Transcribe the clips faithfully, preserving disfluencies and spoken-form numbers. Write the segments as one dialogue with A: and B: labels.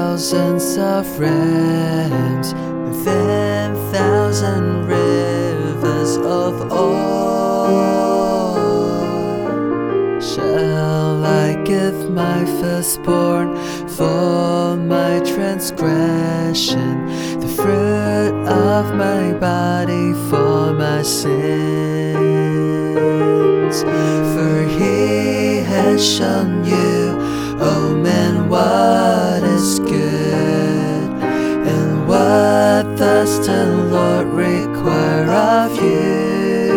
A: thousands of rams, and ten thousand rivers of oil. Shall I give my firstborn for my transgression, the fruit of my body for my sins? For he has shown you, oh man, what is good, and what does the Lord require of you,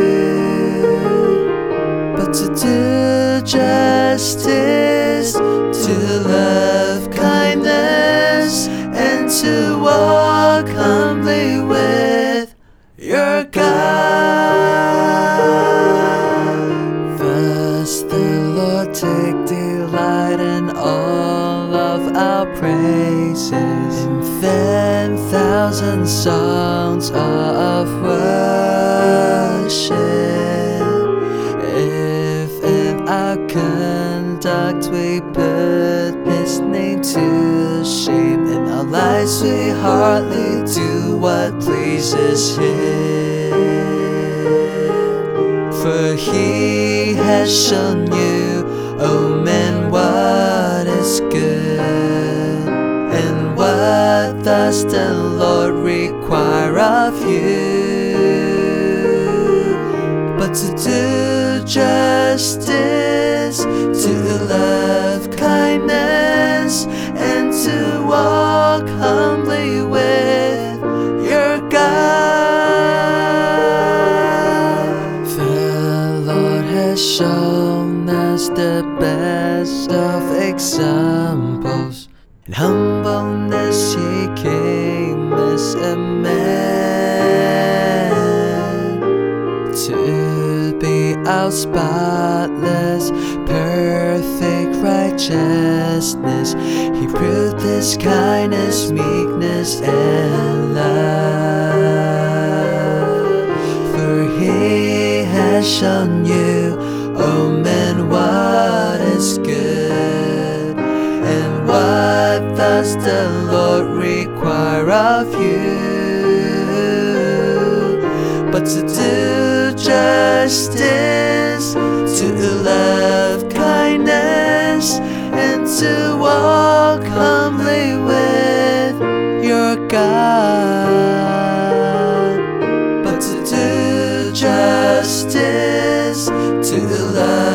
A: but to do justice, to love kindness, and to walk humbly with your God. Thus the Lord take delight in all of our praises, in ten thousand songs of worship. If in our conduct we put his name to shame, in our lives we hardly do what pleases him. For he has shown you, oh man, what is good, and what does the Lord require of you, but to do justice, to love kindness, and to walk humbly with your God. The Lord has shown us the best of examples. In humbleness he came as a man, to be our spotless, perfect righteousness. He proved his kindness, meekness, and love. For he has shown you, oh man, what is good, and what does the Lord require of you, but to do justice, to love kindness, and to walk humbly with your God. But to do justice, to love